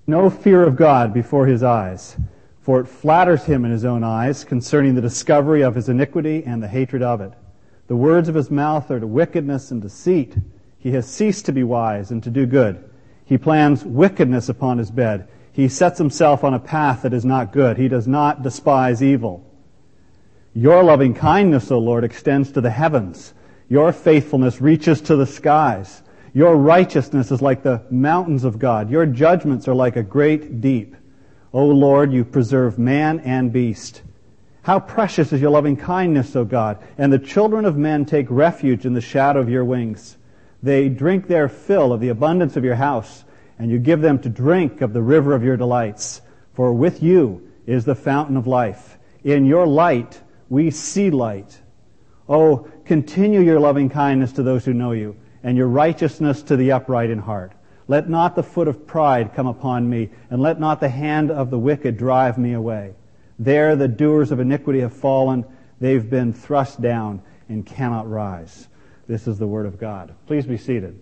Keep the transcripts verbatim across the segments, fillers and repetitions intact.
no fear of God before his eyes, for it flatters him in his own eyes concerning the discovery of his iniquity and the hatred of it. The words of his mouth are to wickedness and deceit. He has ceased to be wise and to do good. He plans wickedness upon his bed. He sets himself on a path that is not good. He does not despise evil. Your loving kindness, O Lord, extends to the heavens. Your faithfulness reaches to the skies. Your righteousness is like the mountains of God. Your judgments are like a great deep. O Lord, you preserve man and beast. How precious is your loving kindness, O God, and the children of men take refuge in the shadow of your wings. They drink their fill of the abundance of your house, and you give them to drink of the river of your delights. For with you is the fountain of life. In your light we see light. Oh, continue your loving kindness to those who know you, and your righteousness to the upright in heart. Let not the foot of pride come upon me, and let not the hand of the wicked drive me away. There the doers of iniquity have fallen. They've been thrust down and cannot rise. This is the word of God. Please be seated.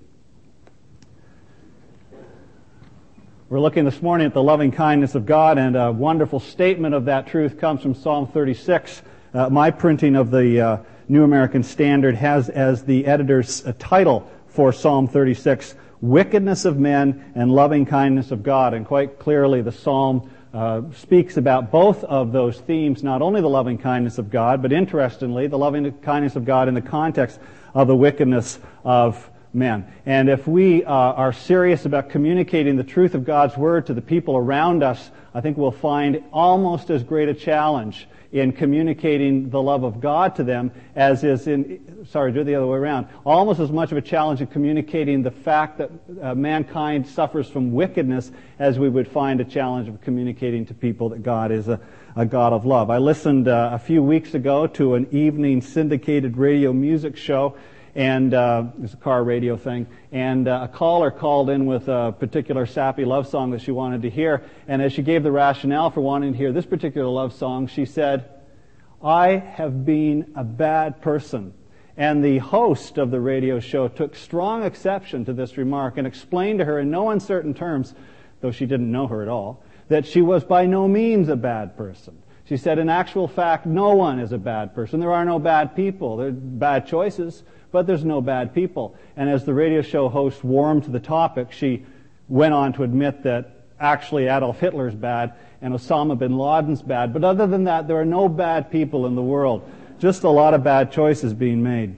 We're looking this morning at the loving kindness of God, and a wonderful statement of that truth comes from Psalm thirty-six. Uh, my printing of the uh, New American Standard has as the editor's uh, title for Psalm thirty-six, Wickedness of Men and Loving Kindness of God. And quite clearly the psalm uh, speaks about both of those themes, not only the loving kindness of God, but interestingly, the loving kindness of God in the context of the wickedness of men. And if we uh, are serious about communicating the truth of God's Word to the people around us, I think we'll find almost as great a challenge in communicating the love of God to them as is in, sorry, do it the other way around, almost as much of a challenge in communicating the fact that uh, mankind suffers from wickedness as we would find a challenge of communicating to people that God is a, a God of love. I listened uh, a few weeks ago to an evening syndicated radio music show, and uh, it's a car radio thing, and uh, a caller called in with a particular sappy love song that she wanted to hear, and as she gave the rationale for wanting to hear this particular love song, she said, I have been a bad person. And the host of the radio show took strong exception to this remark and explained to her in no uncertain terms, though she didn't know her at all, that she was by no means a bad person. She said, in actual fact, no one is a bad person. There are no bad people. There are bad choices, but there's no bad people. And as the radio show host warmed to the topic, she went on to admit that actually Adolf Hitler's bad and Osama bin Laden's bad. But other than that, there are no bad people in the world. Just a lot of bad choices being made.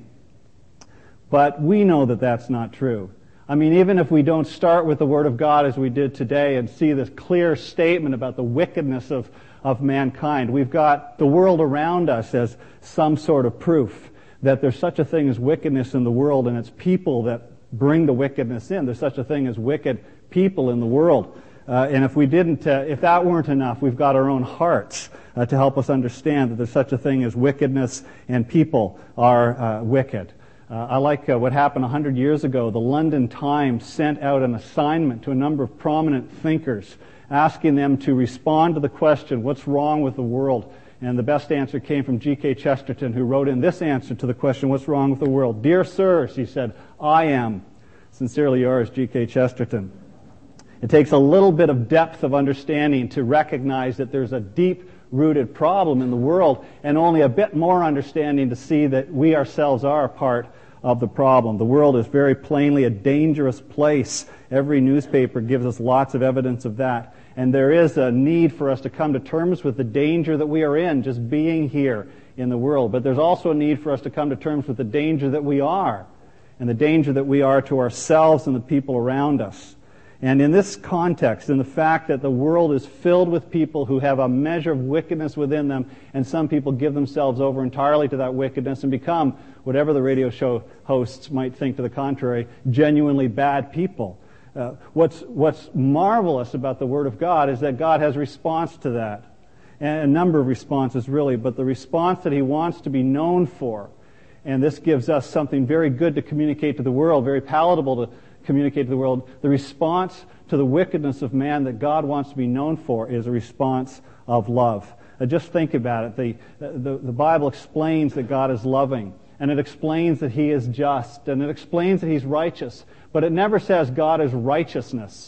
But we know that that's not true. I mean, even if we don't start with the Word of God as we did today and see this clear statement about the wickedness of, of mankind, we've got the world around us as some sort of proof that there's such a thing as wickedness in the world, and it's people that bring the wickedness in. There's such a thing as wicked people in the world. Uh, and if we didn't, uh, if that weren't enough, we've got our own hearts uh, to help us understand that there's such a thing as wickedness and people are uh, wicked. Uh, I like uh, what happened a hundred years ago. The London Times sent out an assignment to a number of prominent thinkers, asking them to respond to the question, what's wrong with the world? And the best answer came from G K Chesterton, who wrote in this answer to the question, what's wrong with the world? Dear sirs, he said, I am. Sincerely yours, G K Chesterton. It takes a little bit of depth of understanding to recognize that there's a deep-rooted problem in the world, and only a bit more understanding to see that we ourselves are a part of the problem. The world is very plainly a dangerous place. Every newspaper gives us lots of evidence of that. And there is a need for us to come to terms with the danger that we are in just being here in the world. But there's also a need for us to come to terms with the danger that we are, and the danger that we are to ourselves and the people around us. And in this context, in the fact that the world is filled with people who have a measure of wickedness within them, and some people give themselves over entirely to that wickedness and become, whatever the radio show hosts might think to the contrary, genuinely bad people. Uh, what's, what's marvelous about the Word of God is that God has response to that. And a number of responses, really, but the response that He wants to be known for. And this gives us something very good to communicate to the world, very palatable to communicate to the world. The response to the wickedness of man that God wants to be known for is a response of love. Uh, just think about it. The, the, the Bible explains that God is loving, and it explains that He is just, and it explains that He's righteous. But it never says God is righteousness.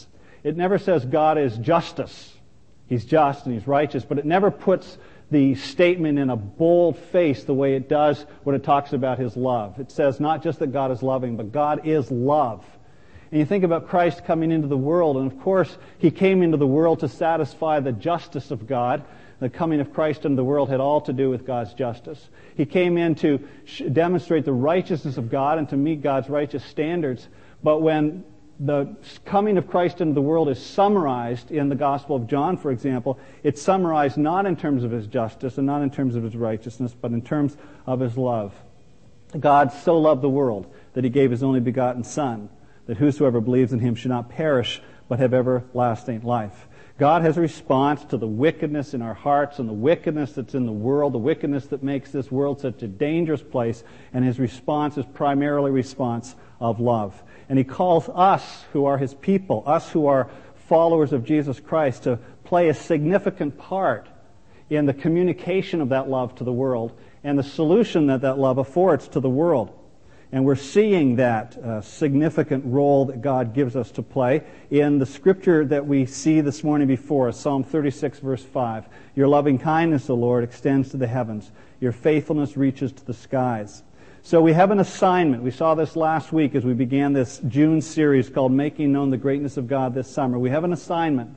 It never says God is justice. He's just and He's righteous, but it never puts the statement in a bold face the way it does when it talks about His love. It says not just that God is loving, but God is love. And you think about Christ coming into the world, and of course He came into the world to satisfy the justice of God. The coming of Christ into the world had all to do with God's justice. He came in to demonstrate the righteousness of God and to meet God's righteous standards. But when the coming of Christ into the world is summarized in the Gospel of John, for example, it's summarized not in terms of His justice and not in terms of His righteousness, but in terms of His love. God so loved the world that He gave His only begotten Son, that whosoever believes in Him should not perish, but have everlasting life. God has a response to the wickedness in our hearts and the wickedness that's in the world, the wickedness that makes this world such a dangerous place, and His response is primarily a response of love. And He calls us, who are His people, us who are followers of Jesus Christ, to play a significant part in the communication of that love to the world and the solution that that love affords to the world. And we're seeing that uh, significant role that God gives us to play in the scripture that we see this morning before us, Psalm thirty-six, verse five. Your loving kindness, O Lord, extends to the heavens. Your faithfulness reaches to the skies. So we have an assignment. We saw this last week as we began this June series called Making Known the Greatness of God this summer. We have an assignment.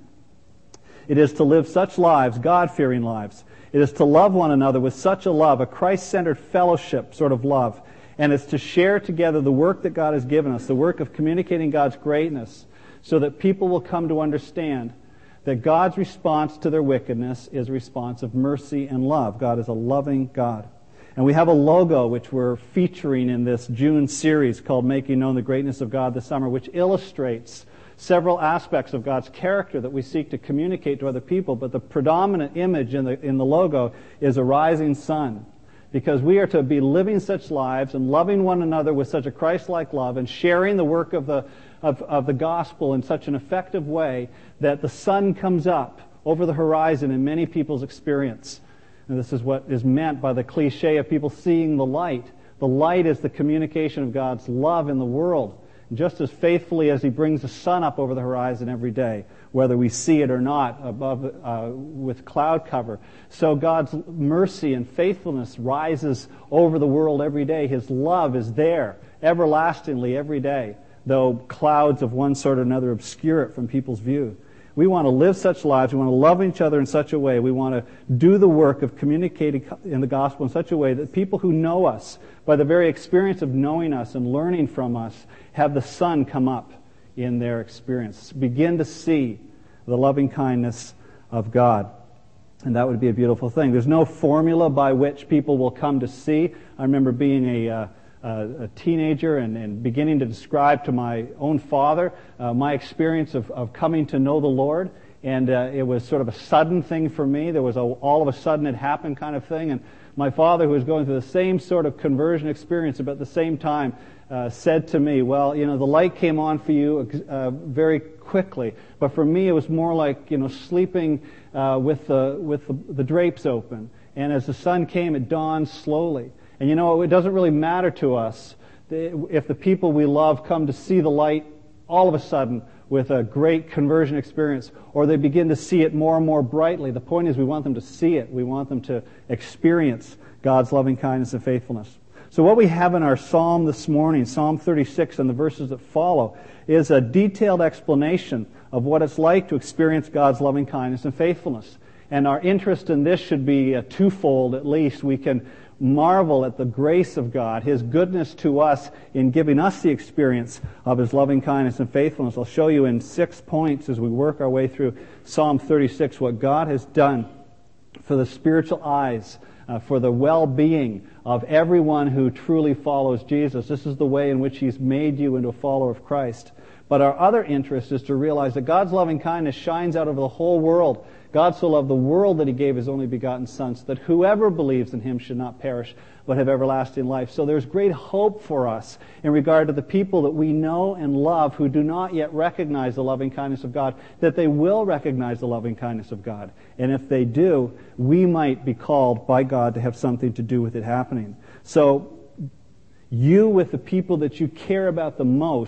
It is to live such lives, God-fearing lives. It is to love one another with such a love, a Christ-centered fellowship sort of love. And it's to share together the work that God has given us, the work of communicating God's greatness, so that people will come to understand that God's response to their wickedness is a response of mercy and love. God is a loving God. And we have a logo which we're featuring in this June series called Making Known the Greatness of God this summer, which illustrates several aspects of God's character that we seek to communicate to other people. But the predominant image in the, in the logo is a rising sun. Because we are to be living such lives and loving one another with such a Christ-like love and sharing the work of the of, of the gospel in such an effective way that the sun comes up over the horizon in many people's experience. And this is what is meant by the cliche of people seeing the light. The light is the communication of God's love in the world. And just as faithfully as He brings the sun up over the horizon every day, whether we see it or not above uh, with cloud cover. So God's mercy and faithfulness rises over the world every day. His love is there everlastingly every day, though clouds of one sort or another obscure it from people's view. We want to live such lives. We want to love each other in such a way. We want to do the work of communicating in the gospel in such a way that people who know us, by the very experience of knowing us and learning from us, have the sun come up in their experience. Begin to see the loving kindness of God. And that would be a beautiful thing. There's no formula by which people will come to see. I remember being a, uh, a teenager and, and beginning to describe to my own father uh, my experience of, of coming to know the Lord. And uh, it was sort of a sudden thing for me. There was a all of a sudden it happened kind of thing. And my father, who was going through the same sort of conversion experience about the same time, uh, said to me, well, you know, the light came on for you uh, very quickly. But for me, it was more like, you know, sleeping uh, with, the, with the, the drapes open. And as the sun came, it dawned slowly. And you know, it doesn't really matter to us if the people we love come to see the light all of a sudden with a great conversion experience, or they begin to see it more and more brightly. The point is we want them to see it. We want them to experience God's loving kindness and faithfulness. So what we have in our psalm this morning, Psalm thirty-six and the verses that follow, is a detailed explanation of what it's like to experience God's loving kindness and faithfulness. And our interest in this should be uh, twofold at least. We can marvel at the grace of God, His goodness to us in giving us the experience of His loving kindness and faithfulness. I'll show you in six points as we work our way through Psalm thirty-six what God has done for the spiritual eyes, uh, for the well-being of everyone who truly follows Jesus. This is the way in which He's made you into a follower of Christ. But our other interest is to realize that God's loving kindness shines out over the whole world. God so loved the world that He gave His only begotten Son, so that whoever believes in Him should not perish, but have everlasting life. So there's great hope for us in regard to the people that we know and love who do not yet recognize the loving kindness of God, that they will recognize the loving kindness of God. And if they do, we might be called by God to have something to do with it happening. So you, with the people that you care about the most,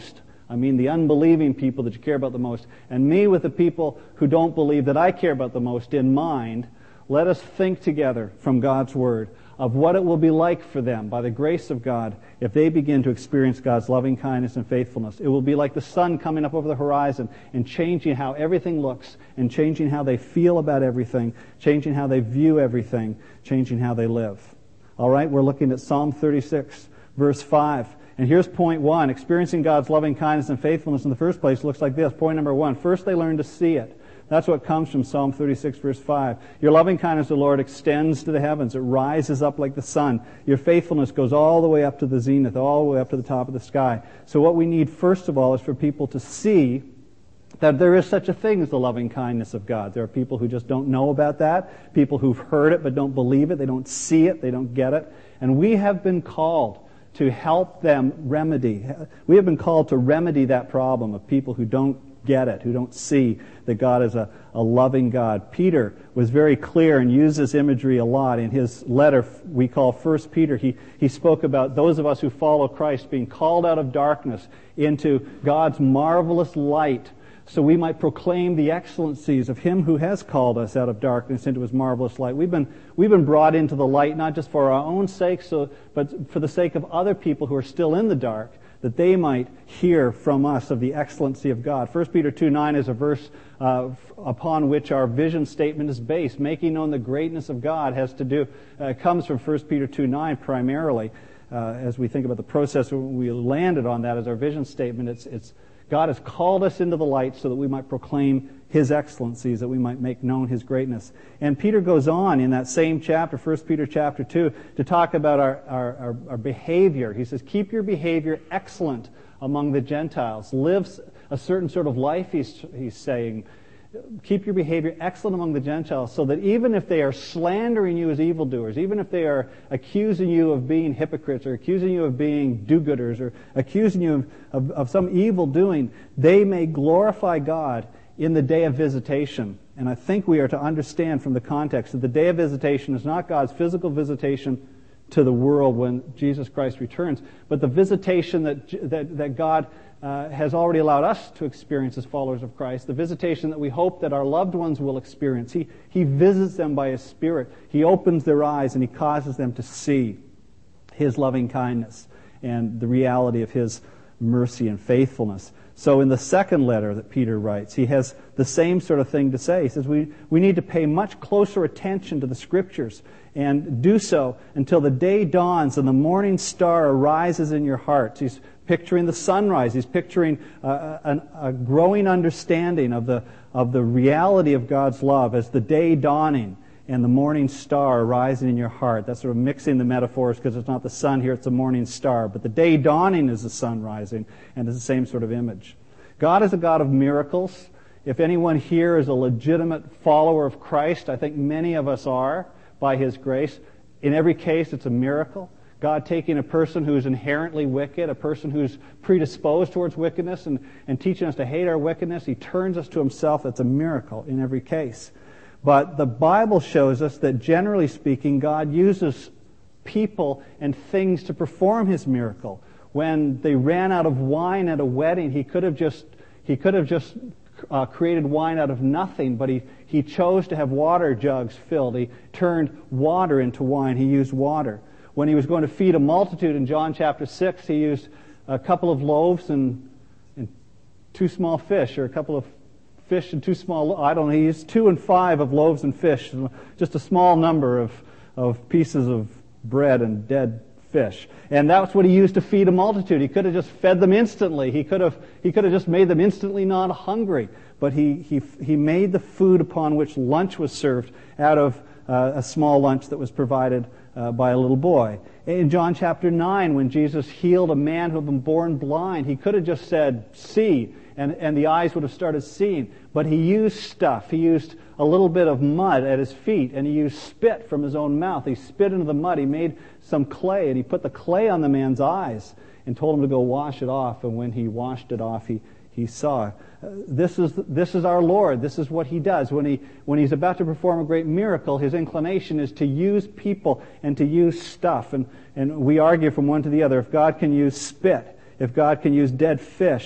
I mean the unbelieving people that you care about the most, and me with the people who don't believe that I care about the most in mind, let us think together from God's Word of what it will be like for them, by the grace of God, if they begin to experience God's loving kindness and faithfulness. It will be like the sun coming up over the horizon and changing how everything looks, and changing how they feel about everything, changing how they view everything, changing how they live. All right, we're looking at Psalm thirty-six, verse five. And here's point one. Experiencing God's loving kindness and faithfulness in the first place looks like this. Point number one. First, they learn to see it. That's what comes from Psalm thirty-six, verse five. Your loving kindness, O Lord, extends to the heavens. It rises up like the sun. Your faithfulness goes all the way up to the zenith, all the way up to the top of the sky. So what we need, first of all, is for people to see that there is such a thing as the loving kindness of God. There are people who just don't know about that, people who've heard it but don't believe it, they don't see it, they don't get it. And we have been called to help them remedy. We have been called to remedy that problem of people who don't get it, who don't see that God is a, a loving God. Peter was very clear and used this imagery a lot. In his letter we call First Peter, he, he spoke about those of us who follow Christ being called out of darkness into God's marvelous light, so we might proclaim the excellencies of Him who has called us out of darkness into His marvelous light. We've been, we've been brought into the light not just for our own sake, so, but for the sake of other people who are still in the dark, that they might hear from us of the excellency of God. First Peter two nine is a verse uh, upon which our vision statement is based. Making known the greatness of God has to do, uh, comes from First Peter two nine primarily. Uh, as we think about the process, we landed on that as our vision statement. It's, it's God has called us into the light so that we might proclaim His excellencies, that we might make known His greatness. And Peter goes on in that same chapter, First Peter chapter two, to talk about our, our, our, our behavior. He says, keep your behavior excellent among the Gentiles. Live a certain sort of life, he's, he's saying. Keep your behavior excellent among the Gentiles, so that even if they are slandering you as evildoers, even if they are accusing you of being hypocrites, or accusing you of being do-gooders, or accusing you of, of, of some evil doing, they may glorify God in the day of visitation. And I think we are to understand from the context that the day of visitation is not God's physical visitation to the world when Jesus Christ returns, but the visitation that that, that God uh, has already allowed us to experience as followers of Christ, the visitation that we hope that our loved ones will experience. He, he visits them by His Spirit. He opens their eyes and He causes them to see His loving kindness and the reality of His mercy and faithfulness. So in the second letter that Peter writes, he has the same sort of thing to say. He says we, we need to pay much closer attention to the Scriptures, and do so until the day dawns and the morning star arises in your hearts. He's picturing the sunrise. He's picturing uh, a, a growing understanding of the of the reality of God's love as the day dawning and the morning star arising in your heart. That's sort of mixing the metaphors, because it's not the sun here, it's the morning star. But the day dawning is the sun rising, and it's the same sort of image. God is a God of miracles. If anyone here is a legitimate follower of Christ, I think many of us are, by His grace. In every case, it's a miracle. God taking a person who's inherently wicked, a person who's predisposed towards wickedness, and, and teaching us to hate our wickedness, He turns us to Himself. That's a miracle in every case. But the Bible shows us that, generally speaking, God uses people and things to perform His miracle. When they ran out of wine at a wedding, He could have just He could have just uh, created wine out of nothing, but he, he chose to have water jugs filled. He turned water into wine. He used water. When He was going to feed a multitude in John chapter six, He used a couple of loaves and, and two small fish, or a couple of fish and two small, I don't know, He used two and five of loaves and fish, just a small number of, of pieces of bread and dead fish. And that's what He used to feed a multitude. He could have just fed them instantly. He could have he could have just made them instantly not hungry. But he he he made the food upon which lunch was served out of uh, a small lunch that was provided uh, by a little boy. In John chapter nine, when Jesus healed a man who had been born blind, He could have just said, "See," and, and the eyes would have started seeing. But He used stuff. He used a little bit of mud at his feet, and He used spit from His own mouth. He spit into the mud. He made some clay, and He put the clay on the man's eyes and told him to go wash it off. And when he washed it off, he, he saw. Uh, this is this is our Lord. This is what He does. When he when He's about to perform a great miracle, His inclination is to use people and to use stuff. And, and we argue from one to the other. If God can use spit, if God can use dead fish,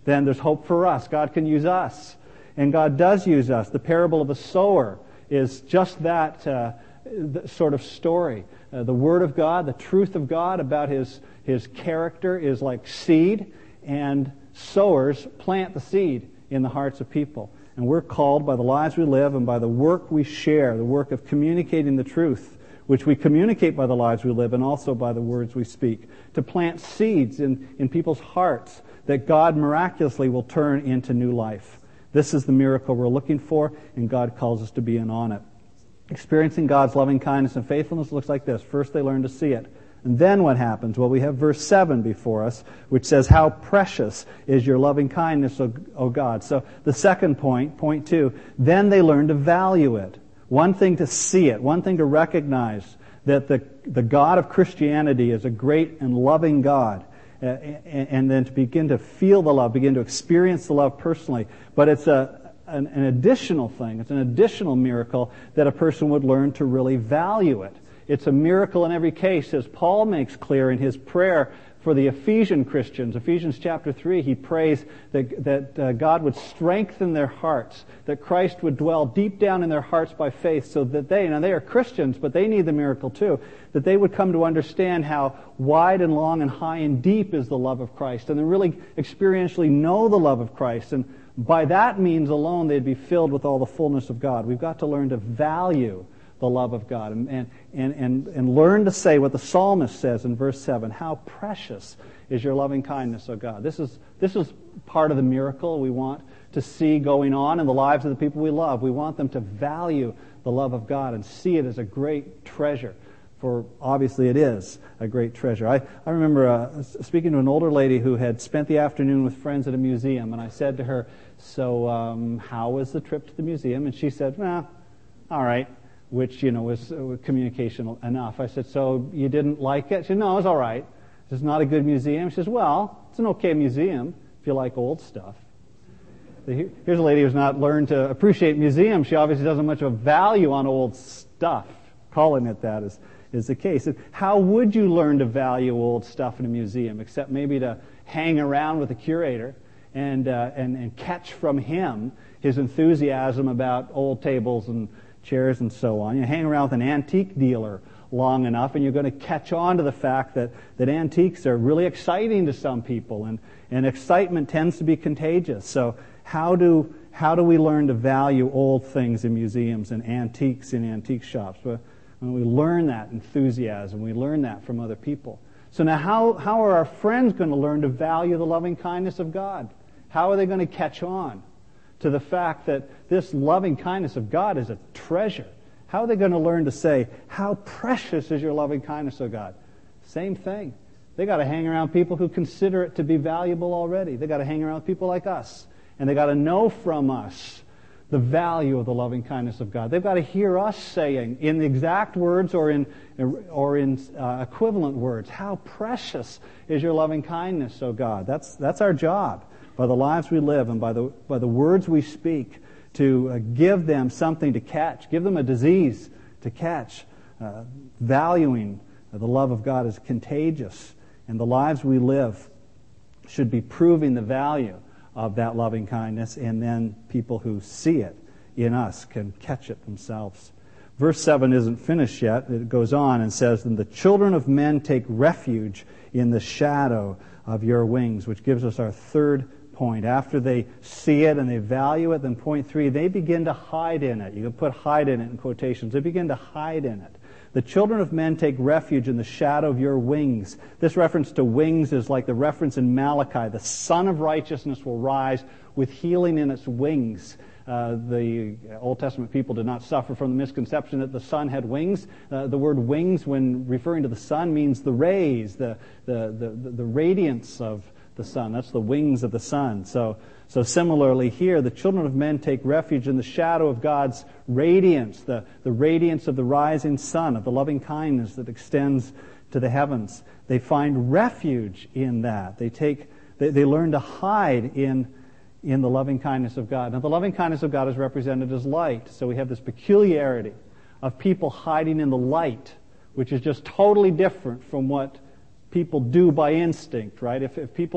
then there's hope for us. God can use us. And God does use us. The parable of the sower is just that uh, sort of story. Uh, the Word of God, the truth of God about His, His character is like seed, and sowers plant the seed in the hearts of people. And we're called by the lives we live and by the work we share, the work of communicating the truth, which we communicate by the lives we live and also by the words we speak, to plant seeds in, in people's hearts that God miraculously will turn into new life. This is the miracle we're looking for, and God calls us to be in on it. Experiencing God's loving kindness and faithfulness looks like this. First, they learn to see it. And then what happens? Well, we have verse seven before us, which says, how precious is your loving kindness, O, o God. So the second point, point two, then they learn to value it. One thing to see it, one thing to recognize that the, the God of Christianity is a great and loving God. Uh, and, and then to begin to feel the love, begin to experience the love personally. But it's a an, an additional thing, it's an additional miracle that a person would learn to really value it. It's a miracle in every case, as Paul makes clear in his prayer for the Ephesian Christians. Ephesians chapter three, he prays that, that uh, God would strengthen their hearts, that Christ would dwell deep down in their hearts by faith so that they, now they are Christians, but they need the miracle too, that they would come to understand how wide and long and high and deep is the love of Christ, and then really experientially know the love of Christ. And by that means alone, they'd be filled with all the fullness of God. We've got to learn to value the love of God, and, and, and, and learn to say what the psalmist says in verse seven, how precious is your loving kindness, O God. This is, this is part of the miracle we want to see going on in the lives of the people we love. We want them to value the love of God and see it as a great treasure, for obviously it is a great treasure. I, I remember uh, speaking to an older lady who had spent the afternoon with friends at a museum, and I said to her, so um, how was the trip to the museum? And she said, well, all right. Which, you know, was uh, communication enough. I said, so you didn't like it? She said, no, it was all right. It's not a good museum. She says, well, it's an okay museum if you like old stuff. Here's a lady who's not learned to appreciate museums. She obviously doesn't have much of a value on old stuff. Calling it that is, is the case. And how would you learn to value old stuff in a museum, except maybe to hang around with the curator and, uh, and, and catch from him his enthusiasm about old tables and chairs and so on. You hang around with an antique dealer long enough and you're going to catch on to the fact that, that antiques are really exciting to some people, and, and excitement tends to be contagious. So how do how do we learn to value old things in museums and antiques in antique shops? Well, we learn that enthusiasm. We learn that from other people. So now how, how are our friends going to learn to value the loving kindness of God? How are they going to catch on to the fact that this loving kindness of God is a treasure? How are they going to learn to say, how precious is your loving kindness, O God? Same thing. They got to hang around people who consider it to be valuable already. They got to hang around people like us. And they got to know from us the value of the loving kindness of God. They've got to hear us saying, in the exact words or in or in uh, equivalent words, how precious is your loving kindness, O God. That's that's our job, by the lives we live and by the by the words we speak, to uh, give them something to catch, give them a disease to catch. Uh, valuing the love of God is contagious, and the lives we live should be proving the value of that loving kindness, and then people who see it in us can catch it themselves. Verse seven isn't finished yet. It goes on and says, "And the children of men take refuge in the shadow of your wings," which gives us our third point. After they see it and they value it, then point three, they begin to hide in it. You can put hide in it in quotations. They begin to hide in it. The children of men take refuge in the shadow of your wings. This reference to wings is like the reference in Malachi. The Son of Righteousness will rise with healing in its wings. Uh, the Old Testament people did not suffer from the misconception that the sun had wings. Uh, the word wings, when referring to the sun, means the rays, the, the, the, the radiance of the sun. That's the wings of the sun. So, so similarly here, the children of men take refuge in the shadow of God's radiance, the, the radiance of the rising sun, of the loving kindness that extends to the heavens. They find refuge in that. They take, they, they learn to hide in, in the loving kindness of God. Now, the loving kindness of God is represented as light. So we have this peculiarity of people hiding in the light, which is just totally different from what people do by instinct, right? If, if people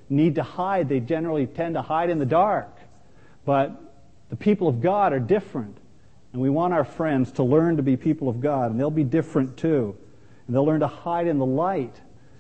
need to hide. They generally tend to hide in the dark. But the people of God are different. And we want our friends to learn to be people of God. And they'll be different too. And they'll learn to hide in the light.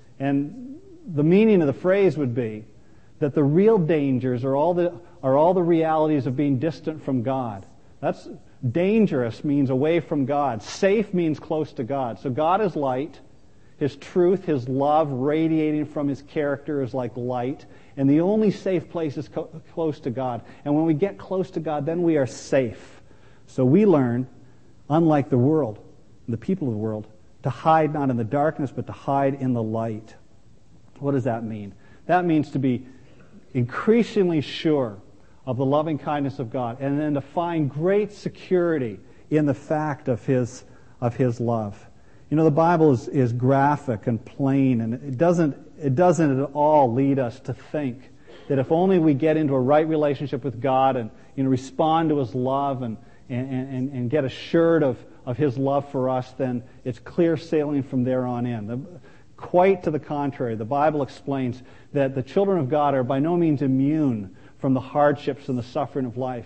And the meaning of the phrase would be that the real dangers are all the, are all the realities of being distant from God. That's dangerous means away from God. Safe means close to God. So God is light. His truth, His love radiating from His character is like light. And the only safe place is co- close to God. And when we get close to God, then we are safe. So we learn, unlike the world, the people of the world, to hide not in the darkness, but to hide in the light. What does that mean? That means to be increasingly sure of the loving kindness of God, and then to find great security in the fact of His of His love. You know, the Bible is, is graphic and plain, and it doesn't it doesn't at all lead us to think that if only we get into a right relationship with God and, you know, respond to His love and and, and, and get assured of, of His love for us, then it's clear sailing from there on in. The, quite to the contrary, the Bible explains that the children of God are by no means immune from the hardships and the suffering of life,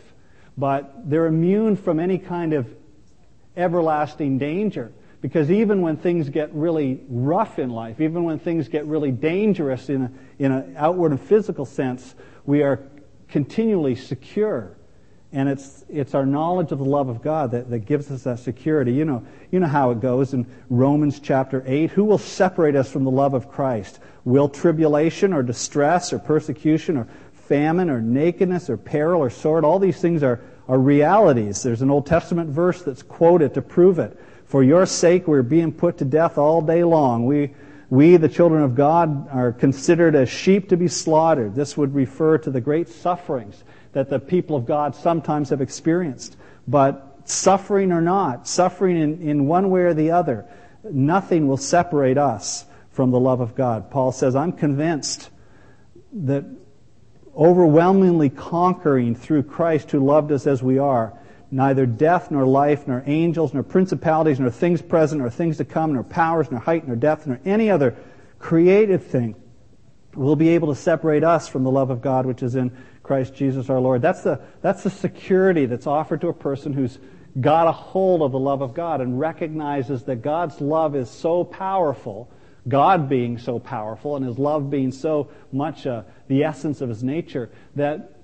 but they're immune from any kind of everlasting danger. Because even when things get really rough in life, even when things get really dangerous in a, in an outward and physical sense, we are continually secure. And it's it's our knowledge of the love of God that, that gives us that security. You know, you know how it goes in Romans chapter eight. Who will separate us from the love of Christ? Will tribulation or distress or persecution or famine or nakedness or peril or sword? All these things are, are realities. There's an Old Testament verse that's quoted to prove it. For your sake we're being put to death all day long. We, we, the children of God, are considered as sheep to be slaughtered. This would refer to the great sufferings that the people of God sometimes have experienced. But suffering or not, suffering in, in one way or the other, nothing will separate us from the love of God. Paul says, I'm convinced that overwhelmingly conquering through Christ who loved us as we are, neither death nor life, nor angels, nor principalities, nor things present, nor things to come, nor powers, nor height, nor depth, nor any other created thing will be able to separate us from the love of God which is in Christ Jesus our Lord. That's the, that's the security that's offered to a person who's got a hold of the love of God and recognizes that God's love is so powerful, God being so powerful, and His love being so much uh, the essence of His nature, that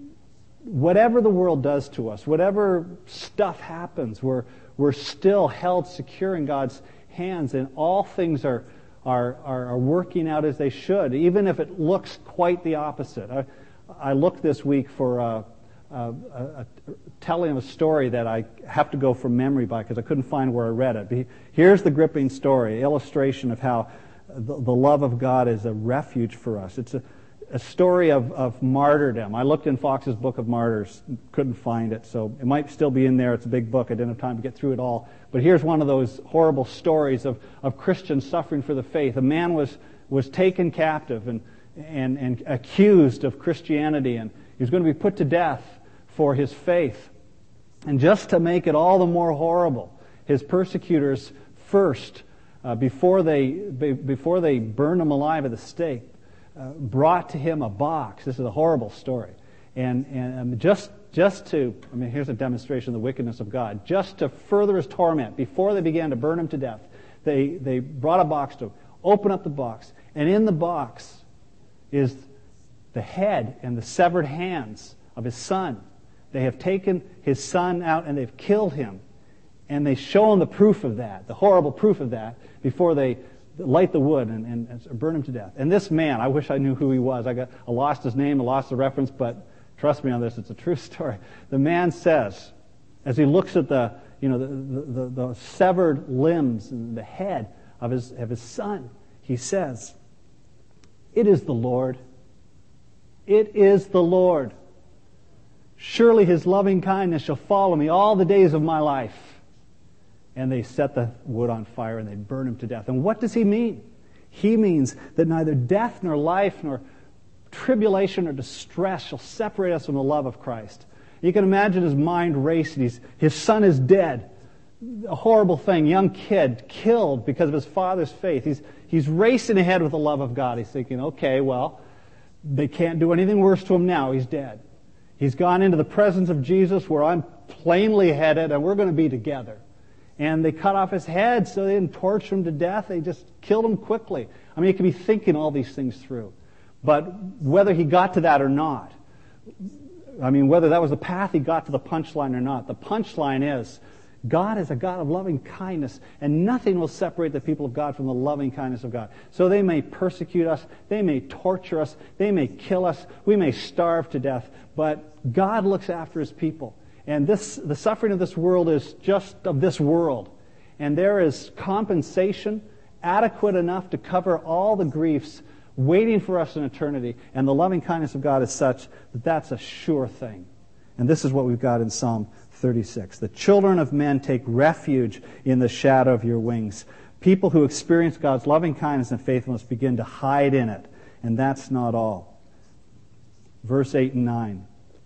whatever the world does to us, whatever stuff happens, we're, we're still held secure in God's hands, and all things are, are, are, are working out as they should, even if it looks quite the opposite. I, I looked this week for a, a, a, a telling of a story that I have to go from memory by because I couldn't find where I read it. Here's the gripping story, illustration of how the, the love of God is a refuge for us. It's a A story of, of martyrdom. I looked in Fox's Book of Martyrs, couldn't find it, so it might still be in there. It's a big book. I didn't have time to get through it all. But here's one of those horrible stories of, of Christians suffering for the faith. A man was, was taken captive and, and, and accused of Christianity, and he was going to be put to death for his faith. And just to make it all the more horrible, his persecutors first, uh, before they before they burned him alive at the stake, Uh, brought to him a box. This is a horrible story. And, and um, just just to, I mean, here's a demonstration of the wickedness of God. Just to further his torment, before they began to burn him to death, they, they brought a box to him, open up the box, and in the box is the head and the severed hands of his son. They have taken his son out and they've killed him. And they show him the proof of that, the horrible proof of that, before they light the wood and, and, and burn him to death. And this man, I wish I knew who he was. I got I lost his name, I lost the reference, but trust me on this, it's a true story. The man says, as he looks at the you know the, the, the, the severed limbs and the head of his of his son, he says, "It is the Lord. It is the Lord. Surely His loving kindness shall follow me all the days of my life." And they set the wood on fire and they burn him to death. And what does he mean? He means that neither death nor life nor tribulation or distress shall separate us from the love of Christ. You can imagine his mind racing. He's, his son is dead. A horrible thing. Young kid killed because of his father's faith. He's, he's racing ahead with the love of God. He's thinking, okay, well, They can't do anything worse to him now. He's dead. He's gone into the presence of Jesus where I'm plainly headed and we're going to be together. And they cut off his head so they didn't torture him to death. They just killed him quickly. I mean, he could be thinking all these things through. But whether he got to that or not, I mean, whether that was the path he got to the punchline or not, the punchline is God is a God of loving kindness, and nothing will separate the people of God from the loving kindness of God. So they may persecute us, they may torture us, they may kill us, we may starve to death, but God looks after his people. And this, the suffering of this world is just of this world. And there is compensation adequate enough to cover all the griefs waiting for us in eternity. And the loving kindness of God is such that that's a sure thing. And this is what we've got in Psalm thirty-six. The children of men take refuge in the shadow of your wings. People who experience God's loving kindness and faithfulness begin to hide in it. And that's not all. Verse eight and nine.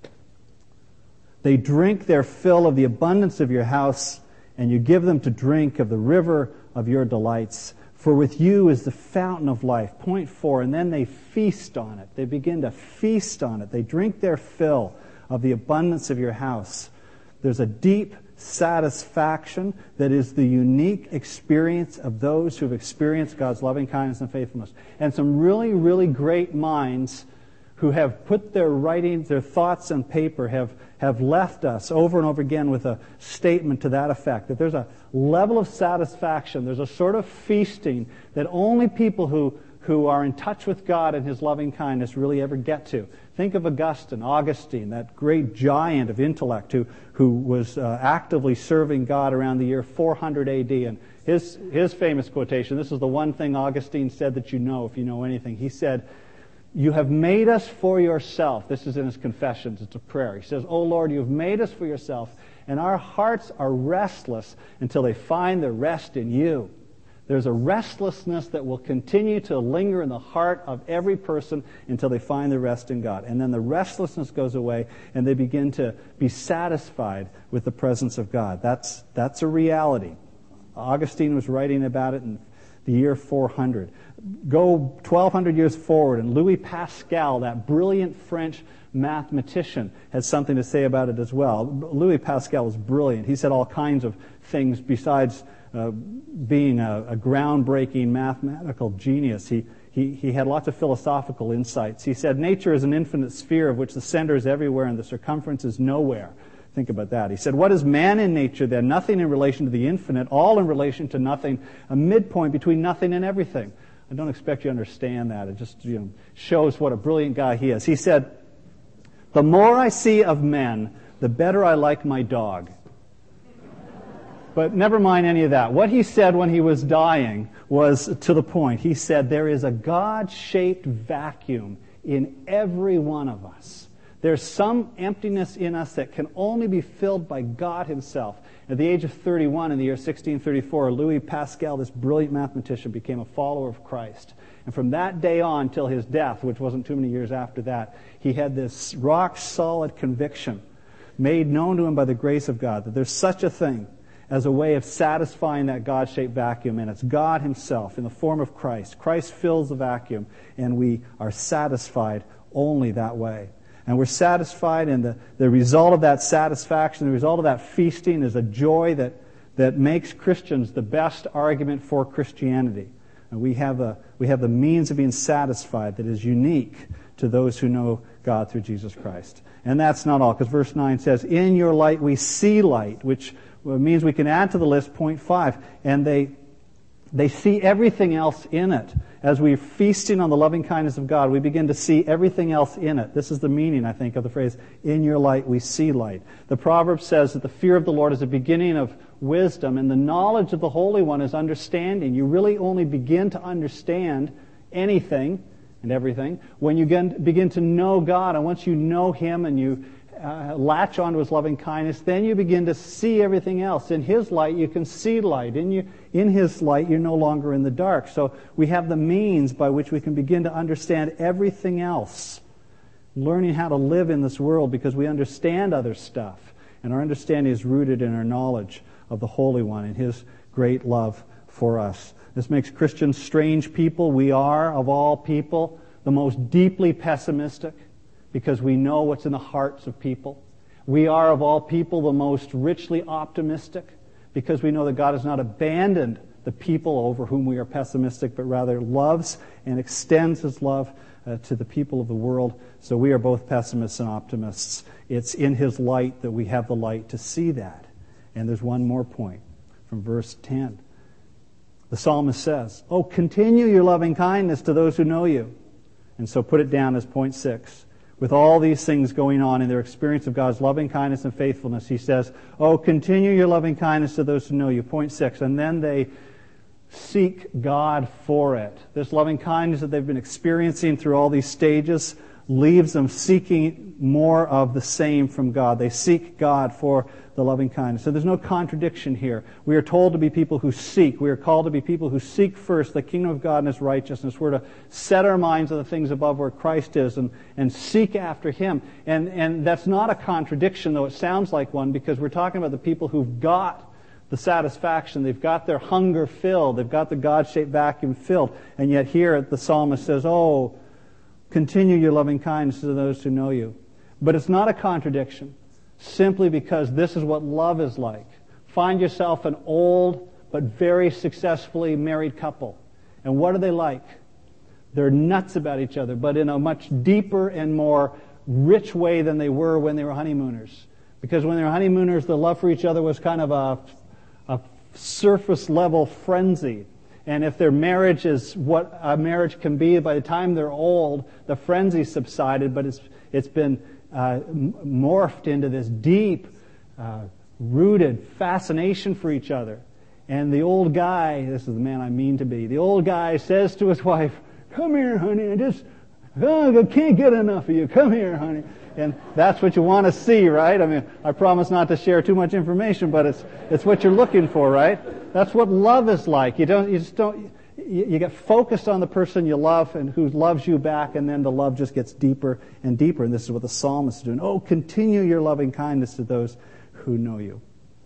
They drink their fill of the abundance of your house, and you give them to drink of the river of your delights. For with you is the fountain of life. Point four, and then they feast on it. They begin to feast on it. They drink their fill of the abundance of your house. There's a deep satisfaction that is the unique experience of those who have experienced God's loving kindness and faithfulness. And some really, really great minds who have put their writings, their thoughts on paper, have, have left us over and over again with a statement to that effect, that there's a level of satisfaction, there's a sort of feasting that only people who, who are in touch with God and his loving kindness really ever get to. Think of Augustine, Augustine, that great giant of intellect who, who was uh, actively serving God around the year four hundred A D. And his, his famous quotation, this is the one thing Augustine said that you know if you know anything. He said, "You have made us for yourself." This is in his Confessions. It's a prayer. He says, "O Lord, you have made us for yourself, and our hearts are restless until they find their rest in you." There's a restlessness that will continue to linger in the heart of every person until they find their rest in God. And then the restlessness goes away, and they begin to be satisfied with the presence of God. That's, that's a reality. Augustine was writing about it in the year four hundred. Go twelve hundred years forward, and Louis Pascal, that brilliant French mathematician, has something to say about it as well. Louis Pascal was brilliant. He said all kinds of things besides uh, being a, a groundbreaking mathematical genius. He, he, he had lots of philosophical insights. He said, nature is an infinite sphere of which the center is everywhere and the circumference is nowhere. Think about that. He said, what is man in nature then? Nothing in relation to the infinite, all in relation to nothing, a midpoint between nothing and everything. I don't expect you to understand that. It just, you know, shows what a brilliant guy he is. He said, the more I see of men, the better I like my dog. But never mind any of that. What he said when he was dying was to the point. He said, there is a God-shaped vacuum in every one of us. There's some emptiness in us that can only be filled by God himself. At the age of thirty-one, in the year sixteen thirty-four, Louis Pascal, this brilliant mathematician, became a follower of Christ. And from that day on till his death, which wasn't too many years after that, he had this rock-solid conviction made known to him by the grace of God that there's such a thing as a way of satisfying that God-shaped vacuum, and it's God himself in the form of Christ. Christ fills the vacuum, and we are satisfied only that way. And we're satisfied, and the, the result of that satisfaction, the result of that feasting is a joy that, that makes Christians the best argument for Christianity. And we have, a, we have the means of being satisfied that is unique to those who know God through Jesus Christ. And that's not all, because verse nine says, in your light we see light, which means we can add to the list point five. And they, they see everything else in it. As we're feasting on the loving kindness of God, we begin to see everything else in it. This is the meaning, I think, of the phrase, in your light we see light. The proverb says that the fear of the Lord is the beginning of wisdom, and the knowledge of the Holy One is understanding. You really only begin to understand anything and everything when you begin to know God. And once you know him and you uh, latch onto his loving kindness, then you begin to see everything else. In his light, you can see light. In, you, in his light, you're no longer in the dark. So we have the means by which we can begin to understand everything else. Learning how to live in this world because we understand other stuff. And our understanding is rooted in our knowledge of the Holy One and his great love for us. This makes Christians strange people. We are, of all people, the most deeply pessimistic because we know what's in the hearts of people. We are, of all people, the most richly optimistic because we know that God has not abandoned the people over whom we are pessimistic, but rather loves and extends His love uh, to the people of the world. So we are both pessimists and optimists. It's in His light that we have the light to see that. And there's one more point from verse ten. The psalmist says, "Oh, continue your loving kindness to those who know you." And so put it down as point six. With all these things going on in their experience of God's loving kindness and faithfulness, he says, "Oh, continue your loving kindness to those who know you." Point six. And then they seek God for it. This loving kindness that they've been experiencing through all these stages leaves them seeking more of the same from God. They seek God for the loving kindness. So there's no contradiction here. We are told to be people who seek. We are called to be people who seek first the kingdom of God and His righteousness. We're to set our minds on the things above where Christ is and, and seek after Him. And, and that's not a contradiction, though it sounds like one, because we're talking about the people who've got the satisfaction. They've got their hunger filled. They've got the God-shaped vacuum filled. And yet here the psalmist says, "Oh, continue your loving kindness to those who know you." But it's not a contradiction, simply because this is what love is like. Find yourself an old but very successfully married couple. And what are they like? They're nuts about each other, but in a much deeper and more rich way than they were when they were honeymooners. Because when they were honeymooners, the love for each other was kind of a, a surface level frenzy. And if their marriage is what a marriage can be, by the time they're old, the frenzy subsided, but it's it's been uh, morphed into this deep, uh, rooted fascination for each other. And the old guy, this is the man I mean to be, the old guy says to his wife, "Come here, honey, I just, oh, I can't get enough of you. Come here, honey." And that's what you want to see, right? I mean, I promise not to share too much information, but it's it's what you're looking for, right? That's what love is like. You don't, you just don't, you, you get focused on the person you love and who loves you back, and then the love just gets deeper and deeper. And this is what the psalmist is doing. "Oh, continue your loving kindness to those who know you."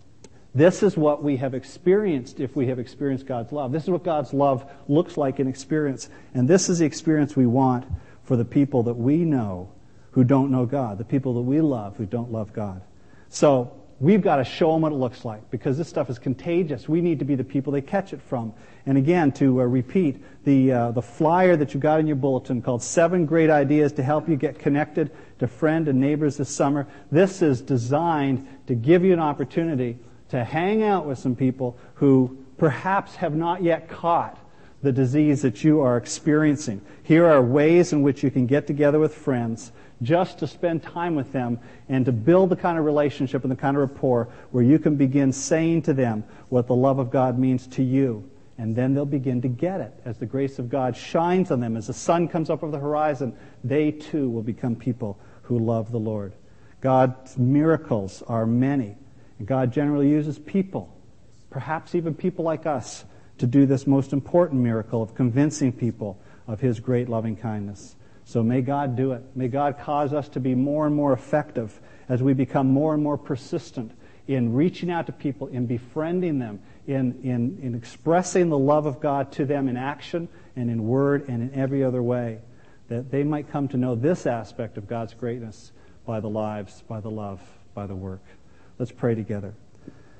This is what we have experienced if we have experienced God's love. This is what God's love looks like in experience. And this is the experience we want for the people that we know who don't know God, the people that we love who don't love God. So we've got to show them what it looks like, because this stuff is contagious. We need to be the people they catch it from. And again, to uh, repeat, the uh, the flyer that you got in your bulletin called Seven Great Ideas to Help You Get Connected to Friend and Neighbors This Summer, this is designed to give you an opportunity to hang out with some people who perhaps have not yet caught the disease that you are experiencing. Here are ways in which you can get together with friends just to spend time with them and to build the kind of relationship and the kind of rapport where you can begin saying to them what the love of God means to you. And then they'll begin to get it. As the grace of God shines on them, as the sun comes up over the horizon, they too will become people who love the Lord. God's miracles are many. And God generally uses people, perhaps even people like us, to do this most important miracle of convincing people of His great loving kindness. So may God do it. May God cause us to be more and more effective as we become more and more persistent in reaching out to people, in befriending them, in, in, in expressing the love of God to them in action and in word and in every other way, that they might come to know this aspect of God's greatness by the lives, by the love, by the work. Let's pray together.